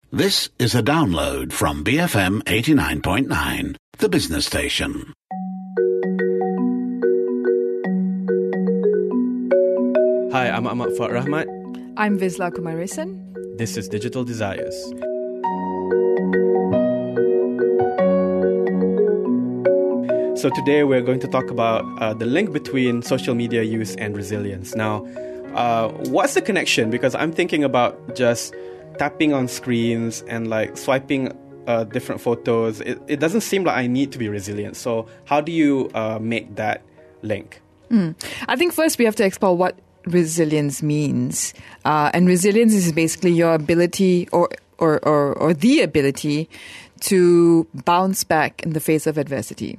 This is a download from BFM 89.9, the business station. Hi, I'm Ahmad Fuad Rahmat. I'm Vizla Kumarisan. This is Digital Desires. So today we're going to talk about the link between social media use and resilience. Now, what's the connection? Because I'm thinking about just tapping on screens and like swiping different photos. It doesn't seem like I need to be resilient. So how do you make that link? I think first we have to explore what resilience means. And resilience is basically your ability or the ability to bounce back in the face of adversity.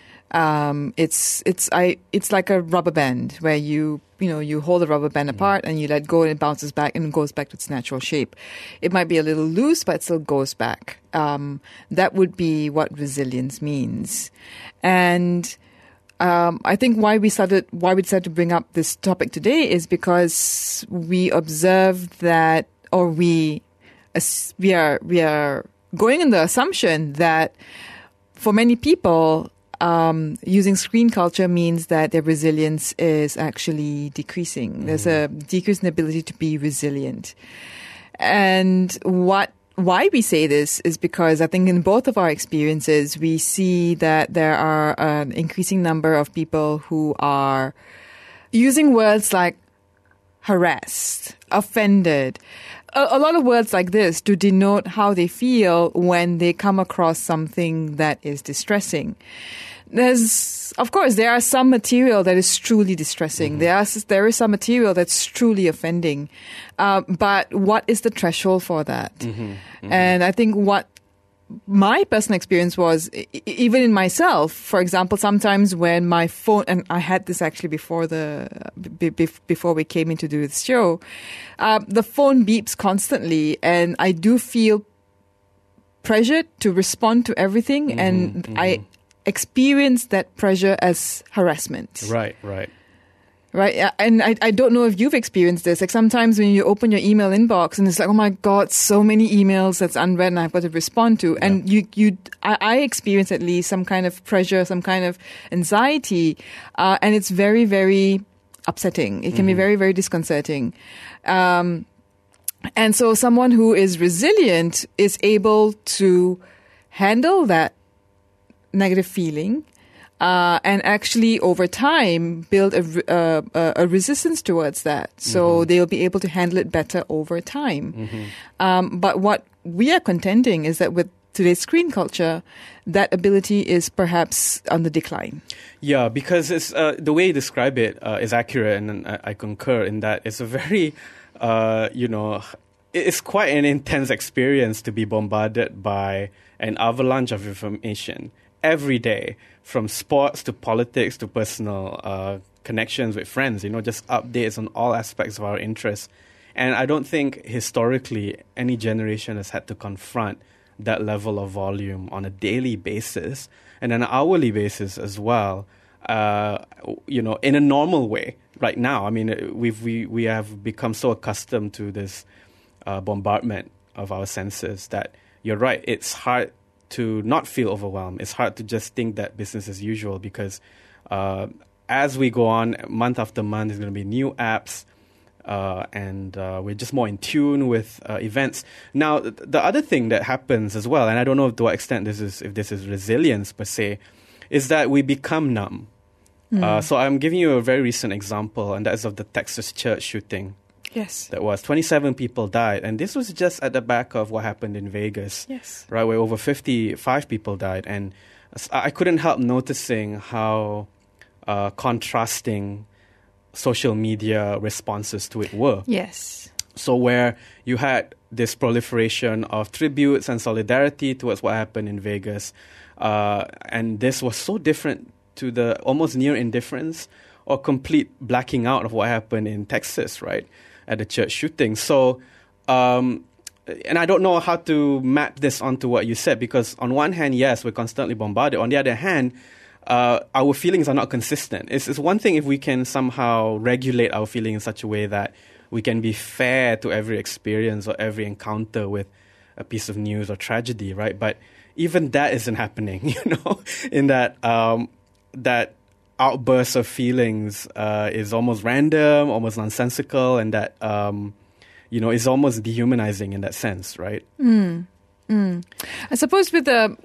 It's like a rubber band where you hold the rubber band apart and you let go and it bounces back and it goes back to its natural shape. It might be a little loose, but it still goes back. That would be what resilience means. And I think why we decided to bring up this topic today is because we observed that, or we are going in the assumption that for many people, using screen culture means that their resilience is actually decreasing. There's a decrease in the ability to be resilient. And why we say this is because I think in both of our experiences, we see that there are an increasing number of people who are using words like harassed, offended, a lot of words like this to denote how they feel when they come across something that is distressing. There are some material that is truly distressing. There is some material that's truly offending. But what is the threshold for that? And I think what my personal experience was, even in myself, for example, sometimes when my phone, and I had this actually before we came in to do this show, the phone beeps constantly and I do feel pressured to respond to everything and I experience that pressure as harassment. Right. And I don't know if you've experienced this. Like sometimes when you open your email inbox and it's like, oh my God, so many emails that's unread and I've got to respond to. Yeah. And I experience at least some kind of pressure, some kind of anxiety. And it's very, very upsetting. It can be very, very disconcerting. And so someone who is resilient is able to handle that negative feeling, and actually over time build a resistance towards that. So they'll be able to handle it better over time. But what we are contending is that with today's screen culture, that ability is perhaps on the decline. Yeah, because it's the way you describe it is accurate, and I concur in that it's a very, it's quite an intense experience to be bombarded by an avalanche of information every day, from sports to politics to personal connections with friends, just updates on all aspects of our interests. And I don't think historically any generation has had to confront that level of volume on a daily basis and an hourly basis as well, in a normal way right now. I mean, we have become so accustomed to this bombardment of our senses that you're right, it's hard to not feel overwhelmed. It's hard to just think that business as usual because as we go on, month after month, there's going to be new apps and we're just more in tune with events. Now, the other thing that happens as well, and I don't know to what extent this is resilience per se, is that we become numb. So I'm giving you a very recent example, and that is of the Texas church shooting. Yes. That was 27 people died. And this was just at the back of what happened in Vegas. Yes. Right, where over 55 people died. And I couldn't help noticing how contrasting social media responses to it were. Yes. So where you had this proliferation of tributes and solidarity towards what happened in Vegas. And this was so different to the almost near indifference or complete blacking out of what happened in Texas, right? At the church shooting. So, and I don't know how to map this onto what you said, because on one hand, yes, we're constantly bombarded. On the other hand, our feelings are not consistent. It's one thing if we can somehow regulate our feelings in such a way that we can be fair to every experience or every encounter with a piece of news or tragedy, right? But even that isn't happening, in that that outburst of feelings is almost random, almost nonsensical, and that is almost dehumanizing in that sense, right? I suppose with the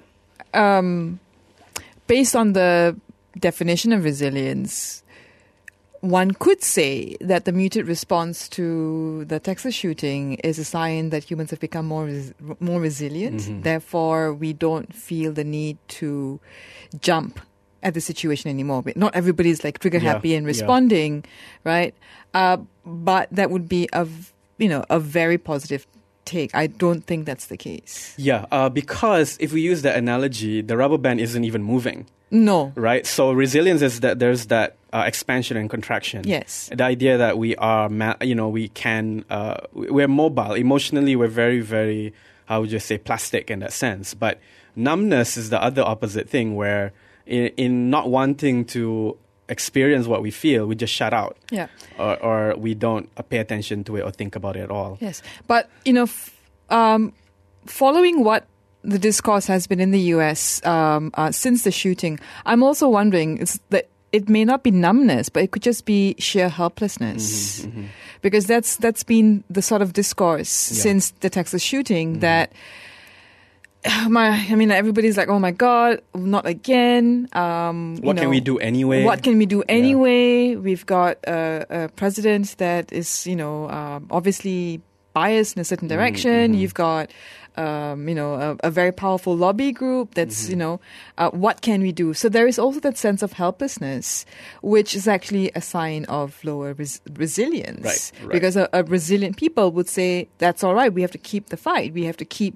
based on the definition of resilience, one could say that the muted response to the Texas shooting is a sign that humans have become more resilient. Therefore, we don't feel the need to jump at the situation anymore. But not everybody's like trigger happy and responding, right? But that would be a very positive take. I don't think that's the case. Yeah, because if we use that analogy, the rubber band isn't even moving. No. Right? So resilience is that there's that expansion and contraction. Yes. The idea that we are, we're mobile. Emotionally, we're very, very, how would you say, plastic in that sense. But numbness is the other opposite thing, where in not wanting to experience what we feel, we just shut out. Yeah. Or we don't pay attention to it or think about it at all. Yes. But, following what the discourse has been in the U.S. Since the shooting, I'm also wondering that it may not be numbness, but it could just be sheer helplessness, because that's been the sort of discourse since the Texas shooting. That everybody's like, oh my God, not again. What can we do anyway? What can we do anyway? We've got a president that is, obviously biased in a certain direction. You've got a very powerful lobby group that's, what can we do? So there is also that sense of helplessness, which is actually a sign of lower resilience. Right. Because a resilient people would say, that's all right, we have to keep the fight. We have to keep,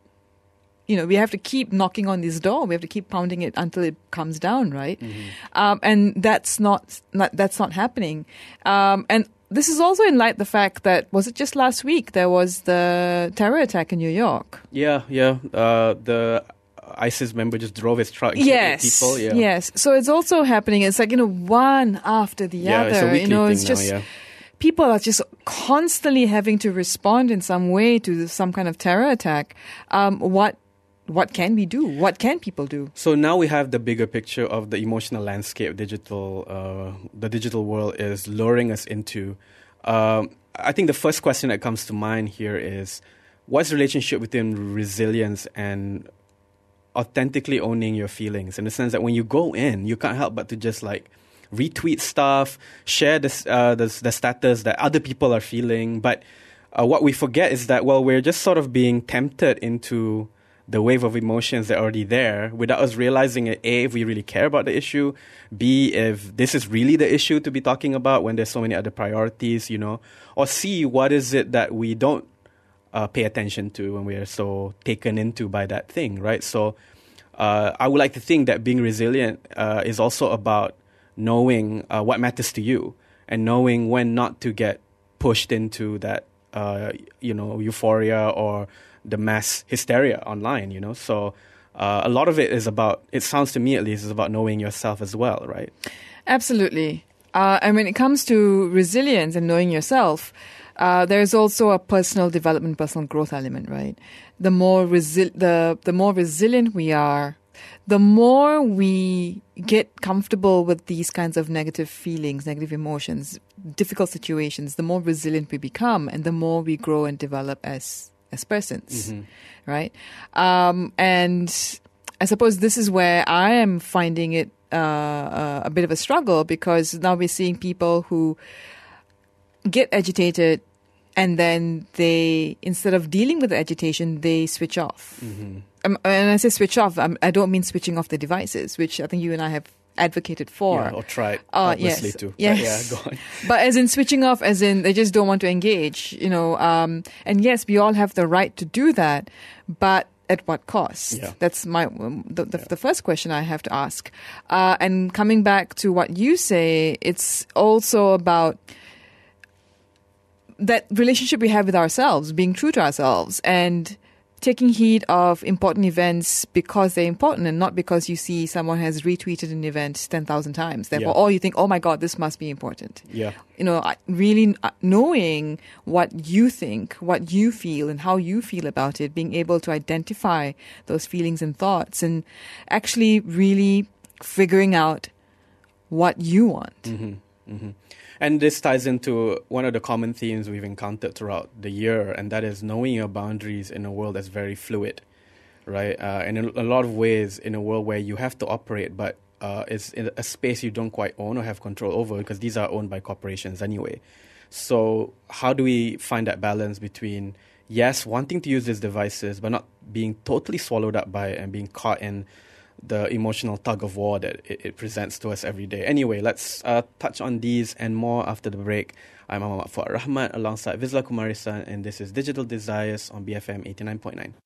we have to keep knocking on this door. We have to keep pounding it until it comes down, right? And that's not happening. And this is also in light the fact that, was it just last week, there was the terror attack in New York? Yeah. The ISIS member just drove his truck and killed people. Yeah. Yes. So it's also happening. It's like, one after the other. It's a weekly thing it's now, just people are just constantly having to respond in some way to some kind of terror attack. What can we do? What can people do? So now we have the bigger picture of the emotional landscape the digital world is luring us into. I think the first question that comes to mind here is, what's the relationship between resilience and authentically owning your feelings? In the sense that when you go in, you can't help but to just like retweet stuff, share the status that other people are feeling. But what we forget is that, we're just sort of being tempted into the wave of emotions that are already there without us realizing it, A, if we really care about the issue, B, if this is really the issue to be talking about when there's so many other priorities, or C, what is it that we don't pay attention to when we are so taken into by that thing, right? So I would like to think that being resilient is also about knowing what matters to you and knowing when not to get pushed into that, euphoria or the mass hysteria online, So a lot of it is about, it sounds to me at least, is about knowing yourself as well, right? Absolutely. And when it comes to resilience and knowing yourself, there's also a personal development, personal growth element, right? The more resilient we are, the more we get comfortable with these kinds of negative feelings, negative emotions, difficult situations, the more resilient we become and the more we grow and develop as persons, right? And I suppose this is where I am finding it a bit of a struggle, because now we're seeing people who get agitated and then they, instead of dealing with the agitation, they switch off. And I say switch off, I don't mean switching off the devices, which I think you and I have advocated for. Yeah, or tried, obviously, too. Yes. But, go on. But as in switching off, as in they just don't want to engage, and yes, we all have the right to do that, but at what cost? Yeah. That's my the first question I have to ask. And coming back to what you say, it's also about that relationship we have with ourselves, being true to ourselves, and taking heed of important events because they're important and not because you see someone has retweeted an event 10,000 times. Therefore, Yeah. you think, oh my God, this must be important. Yeah. Really knowing what you think, what you feel, and how you feel about it, being able to identify those feelings and thoughts, and actually really figuring out what you want. Mm-hmm. And this ties into one of the common themes we've encountered throughout the year, and that is knowing your boundaries in a world that's very fluid, right? And in a lot of ways, in a world where you have to operate, but it's in a space you don't quite own or have control over, because these are owned by corporations anyway. So how do we find that balance between, yes, wanting to use these devices, but not being totally swallowed up by it and being caught in the emotional tug of war that it presents to us every day. Anyway, let's touch on these and more after the break. I'm Ahmad Fuad Rahmat alongside Vizla Kumarisan, and this is Digital Desires on BFM 89.9.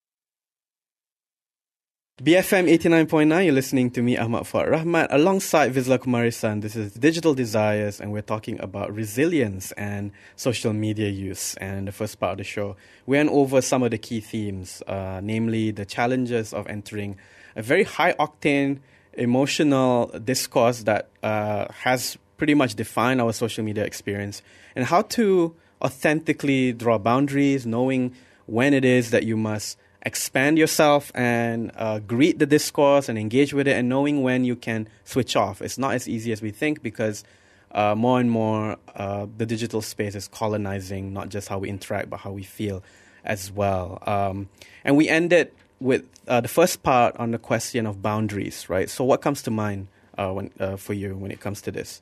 BFM 89.9, you're listening to me, Ahmad Fuad Rahmat, alongside Vizla Kumarisan. This is Digital Desires, and we're talking about resilience and social media use. And in the first part of the show, we went over some of the key themes, namely the challenges of entering a very high-octane emotional discourse that has pretty much defined our social media experience, and how to authentically draw boundaries, knowing when it is that you must expand yourself and greet the discourse and engage with it, and knowing when you can switch off. It's not as easy as we think, because more and more the digital space is colonizing not just how we interact, but how we feel as well. And we ended with the first part on the question of boundaries, right? So what comes to mind for you when it comes to this?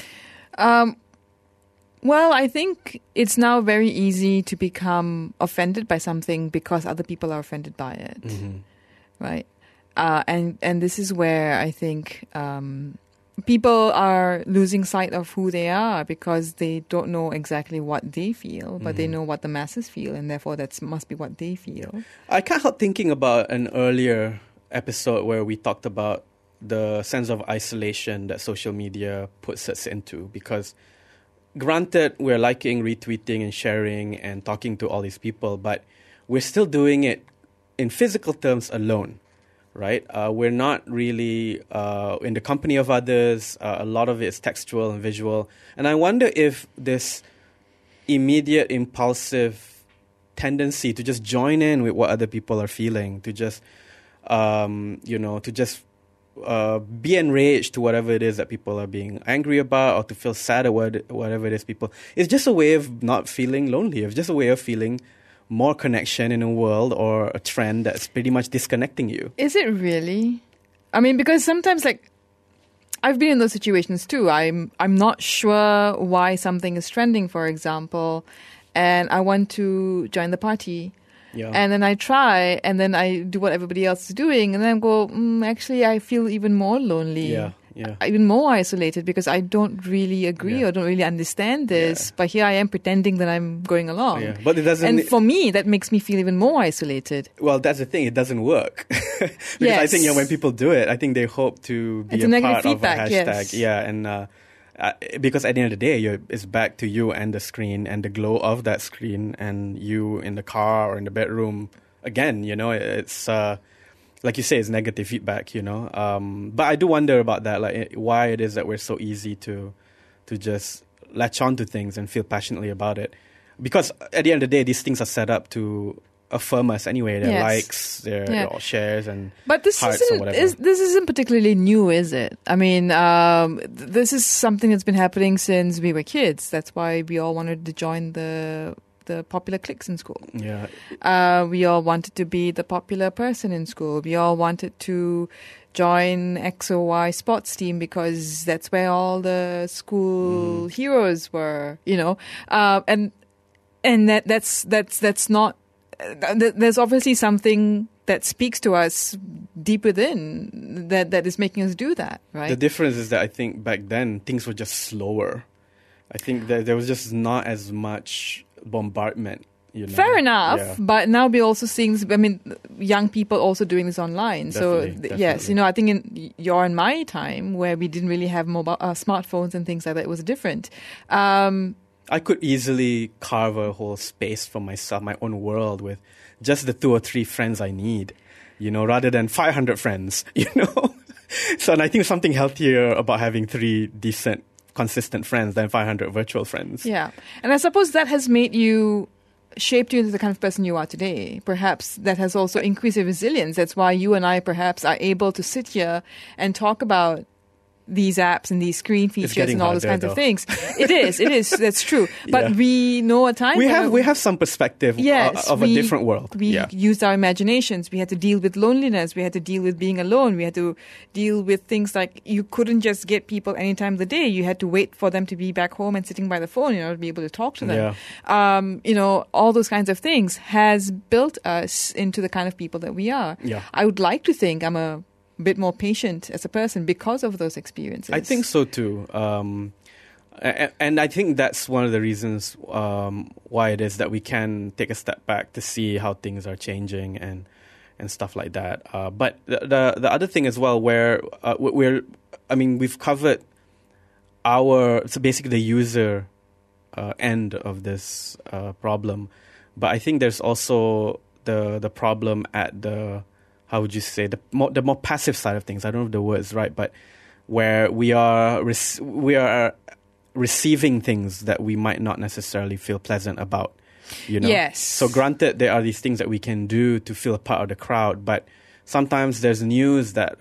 Well, I think it's now very easy to become offended by something because other people are offended by it, right? And this is where I think people are losing sight of who they are, because they don't know exactly what they feel, but they know what the masses feel, and therefore that must be what they feel. I can't help thinking about an earlier episode where we talked about the sense of isolation that social media puts us into, because granted, we're liking, retweeting, and sharing and talking to all these people, but we're still doing it in physical terms alone. Right? We're not really in the company of others. A lot of it is textual and visual. And I wonder if this immediate, impulsive tendency to just join in with what other people are feeling, to just, be enraged to whatever it is that people are being angry about, or to feel sad at whatever it is it's just a way of not feeling lonely. It's just a way of feeling more connection in a world or a trend that's pretty much disconnecting you. Is it really? I mean, because sometimes, like, I've been in those situations too. I'm not sure why something is trending, for example, and I want to join the party. Yeah. And then I try, and then I do what everybody else is doing, and then I go, actually, I feel even more lonely. Yeah. Even more isolated, because I don't really agree or don't really understand this. But here I am pretending that I'm going along. Yeah. But it doesn't. And for me, that makes me feel even more isolated. Well, that's the thing. It doesn't work. Because I think when people do it, I think they hope to be it's a negative part feedback, of a hashtag. yes. Yeah, and because at the end of the day, it's back to you and the screen and the glow of that screen, and you in the car or in the bedroom. Again, it's like you say, it's negative feedback. But I do wonder about that, like why it is that we're so easy to just latch on to things and feel passionately about it. Because at the end of the day, these things are set up to affirm us anyway. Their likes, their shares, and hearts or whatever. This isn't particularly new, is it? I mean, this is something that's been happening since we were kids. That's why we all wanted to join the popular cliques in school. Yeah. We all wanted to be the popular person in school. We all wanted to join X or Y sports team because that's where all the school heroes were, and that's not. There's obviously something that speaks to us deep within that is making us do that, right? The difference is that I think back then things were just slower. I think that there was just not as much bombardment. Fair enough, but now we're also seeing this, young people also doing this online. Definitely. Yes, I think in your and my time, where we didn't really have mobile smartphones and things like that, it was different. I could easily carve a whole space for myself, my own world, with just the 2 or 3 friends I need, rather than 500 friends, So, and I think something healthier about having 3 decent, consistent friends than 500 virtual friends. Yeah. And I suppose that has shaped you into the kind of person you are today. Perhaps that has also increased your resilience. That's why you and I perhaps are able to sit here and talk about these apps and these screen features and all those kinds of things. It is. That's true. But we know a time we have some perspective of a different world. We used our imaginations. We had to deal with loneliness. We had to deal with being alone. We had to deal with things like you couldn't just get people any time of the day. You had to wait for them to be back home and sitting by the phone, to be able to talk to them. Yeah. All those kinds of things has built us into the kind of people that we are. Yeah. I would like to think I'm a bit more patient as a person because of those experiences. I think so too. And I think that's one of the reasons why it is that we can take a step back to see how things are changing and stuff like that. But the other thing as well, where we've covered so basically the user end of this problem. But I think there's also the problem at the, how would you say, the more passive side of things. I don't know if the word is right, but where we are receiving things that we might not necessarily feel pleasant about. Yes. So granted, there are these things that we can do to feel a part of the crowd, but sometimes there's news that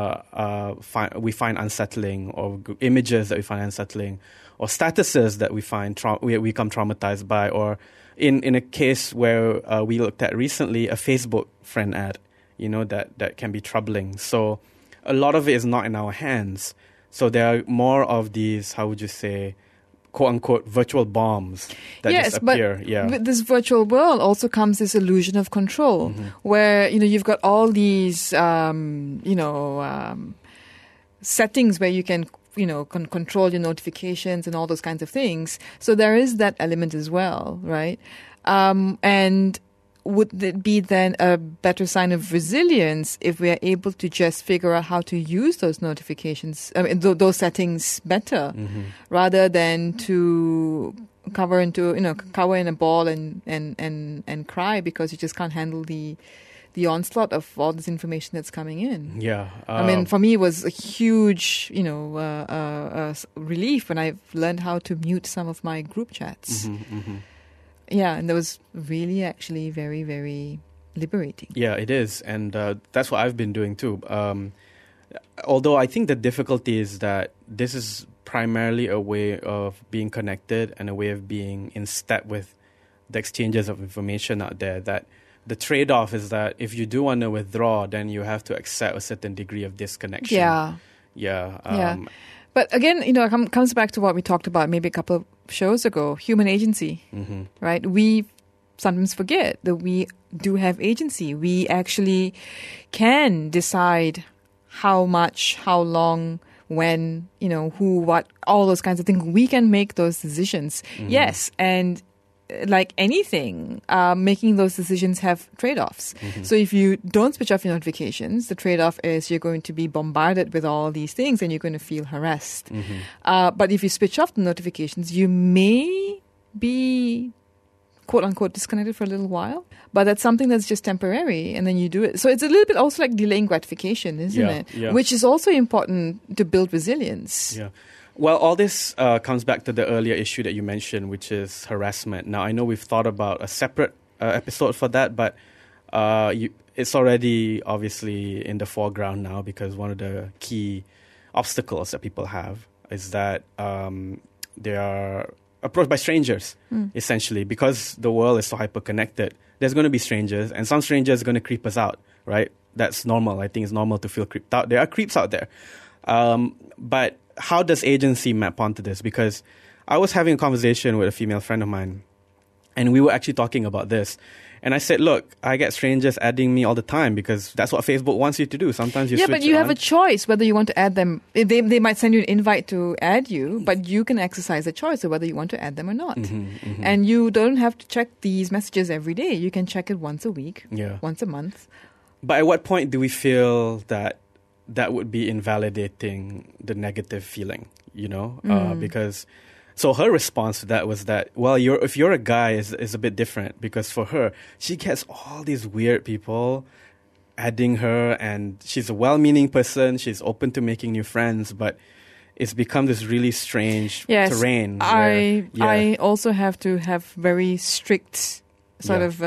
we find unsettling, or images that we find unsettling, or statuses that we find we become traumatized by, or in a case where we looked at recently, a Facebook friend ad. That can be troubling. So a lot of it is not in our hands. So there are more of these, how would you say, quote-unquote virtual bombs that just appear. But with this virtual world also comes this illusion of control, where, you've got all these, settings where you can, control your notifications and all those kinds of things. So there is that element as well, right? And would it be then a better sign of resilience if we are able to just figure out how to use those notifications, those settings better, rather than to cover in a ball and cry because you just can't handle the onslaught of all this information that's coming in. Yeah. For me, it was a huge, relief when I learned how to mute some of my group chats. Yeah, and that was really actually very, very liberating. Yeah, it is. And that's what I've been doing too. Although I think the difficulty is that this is primarily a way of being connected and a way of being in step with the exchanges of information out there, that the trade-off is that if you do want to withdraw, then you have to accept a certain degree of disconnection. Yeah. But again, it comes back to what we talked about maybe a couple of shows ago, human agency, right? We sometimes forget that we do have agency. We actually can decide how much, how long, when, who, what, all those kinds of things. We can make those decisions. Yes, and like anything, making those decisions have trade-offs. So if you don't switch off your notifications, the trade-off is you're going to be bombarded with all these things and you're going to feel harassed. But if you switch off the notifications, you may be quote-unquote disconnected for a little while, but that's something that's just temporary, and then you do it. So it's a little bit also like delaying gratification, isn't it? Yeah. Which is also important to build resilience. Yeah. Well, all this comes back to the earlier issue that you mentioned, which is harassment. Now, I know we've thought about a separate episode for that, but it's already obviously in the foreground now, because one of the key obstacles that people have is that they are approached by strangers, essentially, because the world is so hyper-connected. There's going to be strangers, and some strangers are going to creep us out, right? That's normal. I think it's normal to feel creeped out. There are creeps out there. But how does agency map onto this? Because I was having a conversation with a female friend of mine, and we were actually talking about this. And I said, look, I get strangers adding me all the time because that's what Facebook wants you to do. Sometimes you switch but you it have on. a choice whether you want to add them. They might send you an invite to add you, but you can exercise a choice of whether you want to add them or not. And you don't have to check these messages every day. You can check it once a week, once a month. But at what point do we feel that would be invalidating the negative feeling, Because So her response to that was that, well, if you're a guy is a bit different, because for her, she gets all these weird people adding her, and she's a well-meaning person. She's open to making new friends, but it's become this really strange terrain. I also have to have very strict sort of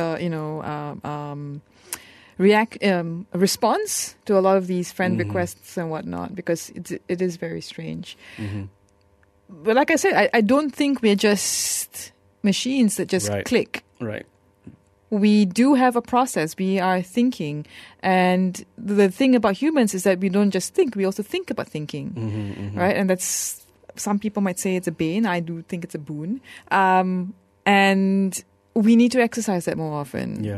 response to a lot of these friend requests and whatnot, because it is very strange. But like I said, I don't think we're just machines that just click. Right. We do have a process. We are thinking. And the thing about humans is that we don't just think. We also think about thinking. Right? And that's, some people might say it's a bane. I do think it's a boon. And we need to exercise that more often. Yeah.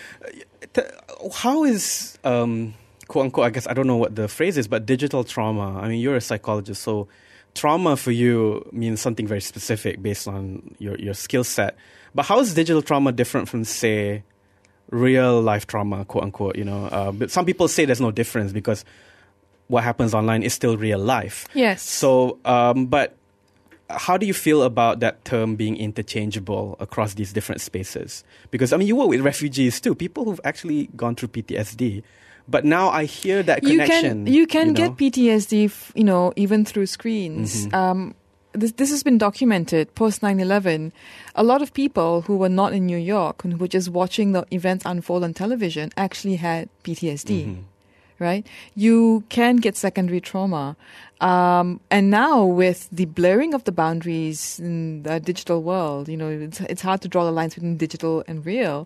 How is, quote unquote, I guess, I don't know what the phrase is, but digital trauma? I mean, you're a psychologist, so trauma for you means something very specific based on your skill set. But how is digital trauma different from, say, real life trauma, quote unquote? But some people say there's no difference because what happens online is still real life. Yes. So, but how do you feel about that term being interchangeable across these different spaces? Because, I mean, you work with refugees too, people who've actually gone through PTSD. But now I hear that connection. You can get PTSD, even through screens. This has been documented post 9/11. A lot of people who were not in New York and who were just watching the events unfold on television actually had PTSD. Right? You can get secondary trauma. And now with the blurring of the boundaries in the digital world, it's hard to draw the lines between digital and real.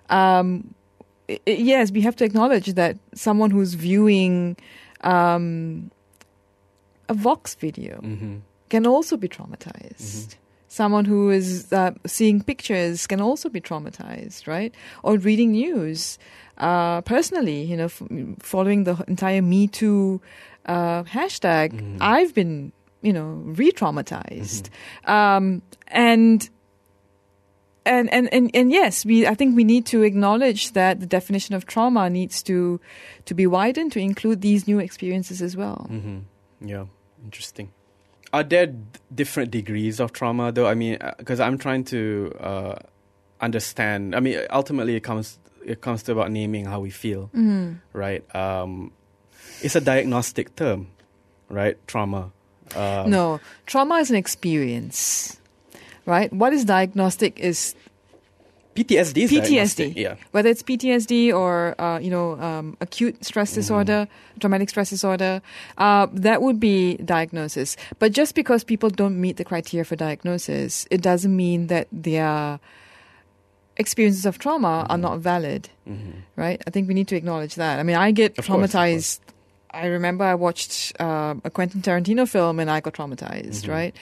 Yes, we have to acknowledge that someone who's viewing a Vox video can also be traumatized. Someone who is seeing pictures can also be traumatized, right? Or reading news. Personally, following the entire Me Too hashtag, I've been, re-traumatized. And yes, I think we need to acknowledge that the definition of trauma needs to be widened to include these new experiences as well. Yeah, interesting. Are there different degrees of trauma, though? I mean, because I'm trying to understand. I mean, ultimately, it comes to about naming how we feel, right? It's a diagnostic term, right? Trauma. No, trauma is an experience. Right? What is diagnostic is PTSD. PTSD. Yeah. Whether it's PTSD or acute stress disorder, traumatic stress disorder, that would be diagnosis. But just because people don't meet the criteria for diagnosis, it doesn't mean that their experiences of trauma are not valid. Right? I think we need to acknowledge that. I mean, I get traumatized. I remember I watched a Quentin Tarantino film and I got traumatized. Right?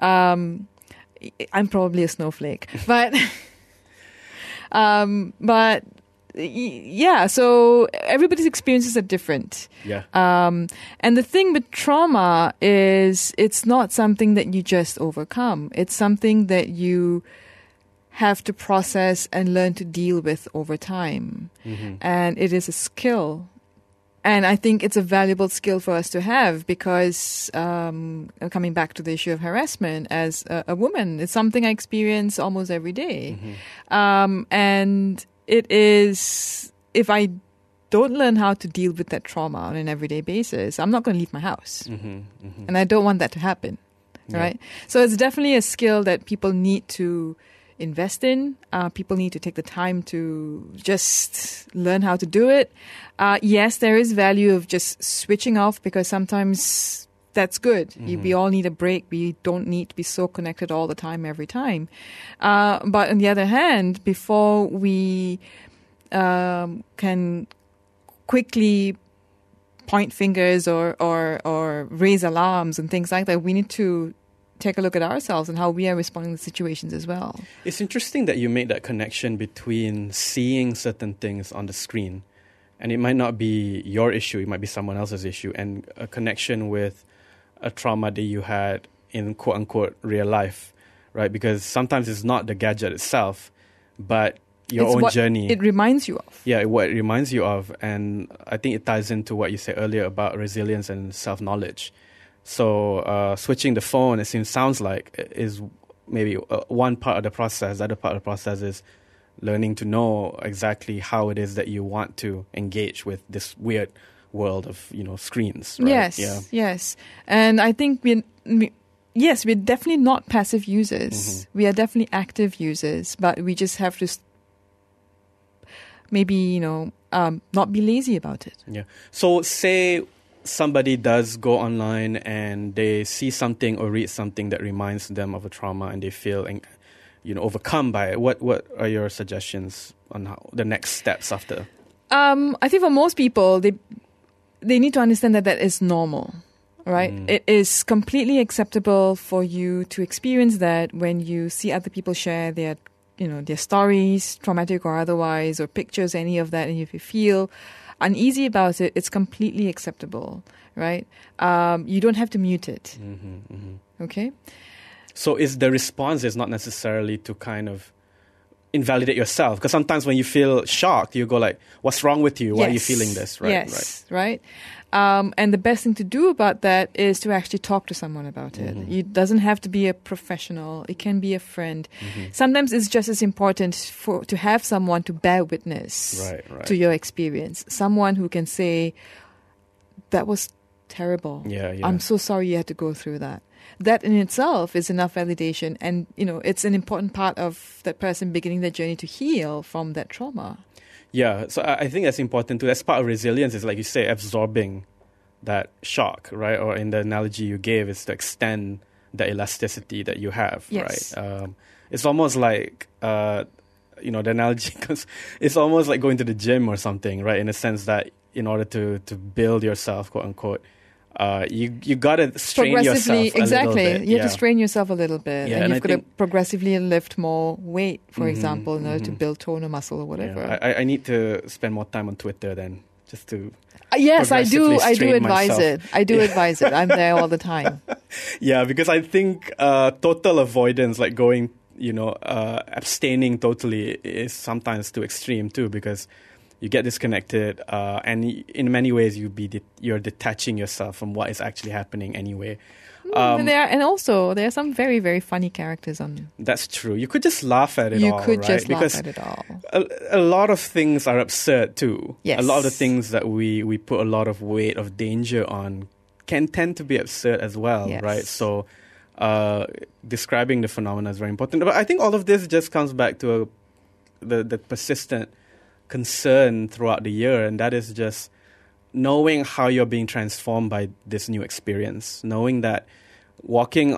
I'm probably a snowflake, but yeah. So everybody's experiences are different. Yeah. And the thing with trauma is it's not something that you just overcome. It's something that you have to process and learn to deal with over time, and it is a skill. And I think it's a valuable skill for us to have because, coming back to the issue of harassment, as a woman, it's something I experience almost every day. And it is, if I don't learn how to deal with that trauma on an everyday basis, I'm not going to leave my house. And I don't want that to happen, right? So it's definitely a skill that people need to invest in. People need to take the time to just learn how to do it. Yes, there is value of just switching off because sometimes that's good. We all need a break. We don't need to be so connected all the time, every time. But on the other hand, before we can quickly point fingers or raise alarms and things like that, we need to take a look at ourselves and how we are responding to situations as well. It's interesting that you made that connection between seeing certain things on the screen, and it might not be your issue, it might be someone else's issue, and a connection with a trauma that you had in quote-unquote real life, right? Because sometimes it's not the gadget itself, but your own journey. It reminds you of. Yeah, what it reminds you of. And I think it ties into what you said earlier about resilience and self-knowledge. So switching the phone, sounds like, is maybe one part of the process. The other part of the process is learning to know exactly how it is that you want to engage with this weird world of, screens. Right? Yes. And I think we're definitely not passive users. We are definitely active users, but we just have to maybe, not be lazy about it. Yeah. So say somebody does go online and they see something or read something that reminds them of a trauma and they feel, overcome by it. What are your suggestions on how the next steps after? I think for most people, they need to understand that is normal, right? It is completely acceptable for you to experience that when you see other people share their stories, traumatic or otherwise, or pictures, any of that, and if you feel uneasy about it, it's completely acceptable, right? You don't have to mute it. Okay? So the response is not necessarily to kind of invalidate yourself, because sometimes when you feel shocked, you go like, what's wrong with you? Why are you feeling this? Right? Yes, right. And the best thing to do about that is to actually talk to someone about it. It doesn't have to be a professional. It can be a friend. Sometimes it's just as important to have someone to bear witness to your experience. Someone who can say, that was terrible. Yeah. I'm so sorry you had to go through that. That in itself is enough validation. And, it's an important part of that person beginning their journey to heal from that trauma. Yeah, so I think that's important too. That's part of resilience, is like you say, absorbing that shock, right? Or in the analogy you gave, is to extend the elasticity that you have, yes. right? It's almost like, the analogy, because it's almost like going to the gym or something, right? In a sense that in order to build yourself, quote unquote, you got to strain yourself a little bit. You have to strain yourself a little bit, yeah, and you've got to progressively lift more weight, for example, in order to build tone or muscle or whatever. Yeah, I need to spend more time on Twitter then, just to yes, I do advise myself. it. I do advise it. I'm there all the time. Yeah, because I think total avoidance, like going, abstaining totally, is sometimes too extreme too, because you get disconnected, and in many ways you're detaching yourself from what is actually happening anyway. There are some very, very funny characters on. That's true. You could just laugh at it all, You could just because laugh at it all. A lot of things are absurd too. Yes. A lot of the things that we put a lot of weight of danger on can tend to be absurd as well, Yes. right? So describing the phenomena is very important. But I think all of this just comes back to the persistent concern throughout the year, and that is just knowing how you're being transformed by this new experience, knowing that logging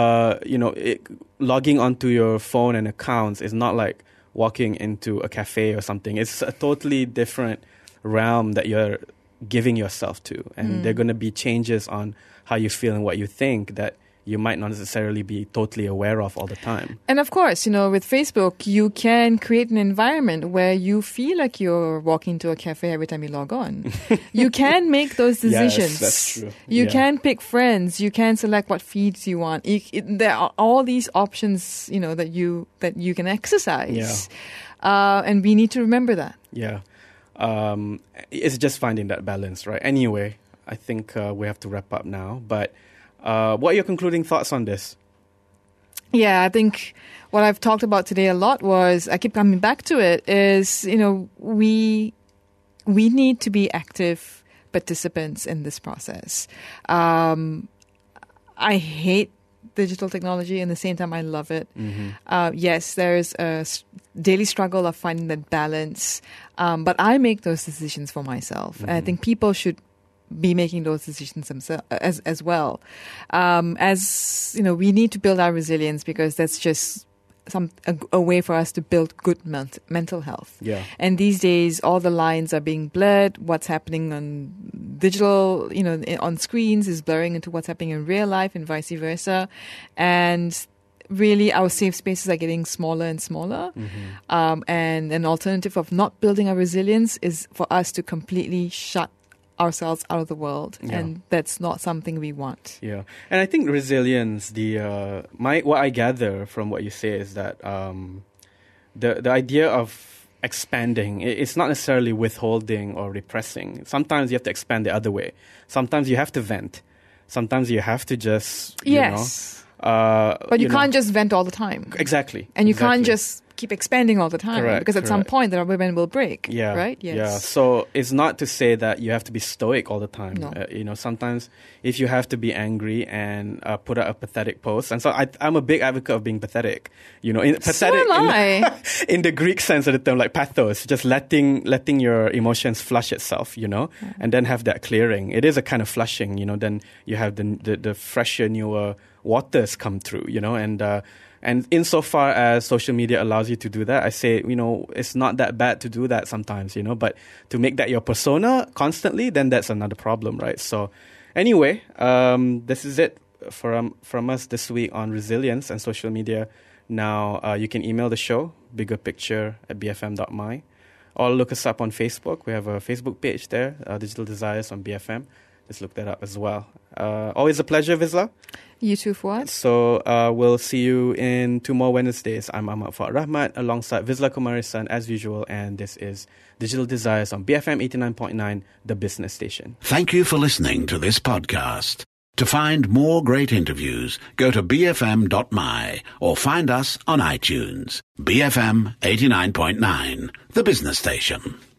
onto your phone and accounts is not like walking into a cafe or something. It's a totally different realm that you're giving yourself to, and there are going to be changes on how you feel and what you think that you might not necessarily be totally aware of all the time. And of course, with Facebook, you can create an environment where you feel like you're walking to a cafe every time you log on. You can make those decisions. Yes, that's true. You can pick friends. You can select what feeds you want. There are all these options, that you can exercise. Yeah. And we need to remember that. Yeah. It's just finding that balance, right? Anyway, I think we have to wrap up now, but what are your concluding thoughts on this? Yeah, I think what I've talked about today a lot I keep coming back to it, is, we need to be active participants in this process. I hate digital technology, and at the same time I love it. Yes, there's a daily struggle of finding that balance, but I make those decisions for myself. And I think people should be making those decisions themselves as well. We need to build our resilience, because that's just a way for us to build good mental health. Yeah. And these days, all the lines are being blurred. What's happening on digital, on screens is blurring into what's happening in real life, and vice versa. And really, our safe spaces are getting smaller and smaller. And an alternative of not building our resilience is for us to completely shut ourselves out of the world, and that's not something we want. Yeah, and I think resilience, what I gather from what you say is that the idea of expanding, it's not necessarily withholding or repressing. Sometimes you have to expand the other way. Sometimes you have to vent. sometimes you have to just, Yes. But you can't just vent all the time. Exactly. And you can't just keep expanding all the time. Correct, because at some point the rubber band will break. Yeah. Right? Yes. Yeah. So it's not to say that you have to be stoic all the time. No. Sometimes if you have to be angry and put out a pathetic post, and so I'm a big advocate of being pathetic. Pathetic So am I. in the Greek sense of the term, like pathos, just letting your emotions flush itself, and then have that clearing. It is a kind of flushing, then you have the fresher, newer waters come through, and insofar as social media allows you to do that, I say, it's not that bad to do that sometimes, but to make that your persona constantly, then that's another problem, right? So anyway, this is it from us this week on resilience and social media. Now, you can email the show, biggerpicture@bfm.my, or look us up on Facebook. We have a Facebook page there, Digital Desires on BFM. Just look that up as well. Always a pleasure, Vizla. You too, Fuad. So we'll see you in 2 more Wednesdays. I'm Ahmad Fuad Rahmat alongside Vizla Kumarisan as usual, and this is Digital Desires on BFM 89.9, the business station. Thank you for listening to this podcast. To find more great interviews, go to bfm.my or find us on iTunes. BFM 89.9, the business station.